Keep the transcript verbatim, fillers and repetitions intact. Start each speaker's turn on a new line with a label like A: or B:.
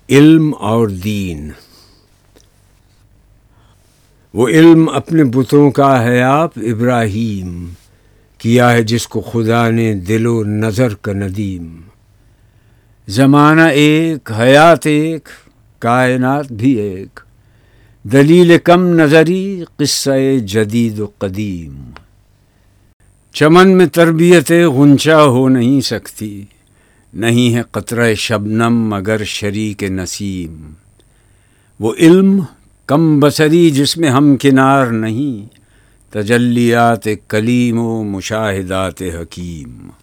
A: इल्म और दीन। वो इल्म अपने बुतों का है आप इब्राहीम, किया है जिसको खुदा ने दिलो नज़र का नदीम। ज़माना एक, हयात एक, कायनात भी एक, दलील कम नज़री क़िस्सा-ए जदीद व क़दीम। चमन में तरबियत गुंचा हो नहीं सकती, नहीं है क़तरा शबनम मगर शरीक नसीम। वो इल्म कम बसरी जिसमें हम किनार नहीं, तजल्लियात कलीम व मुशाहिदात हकीम।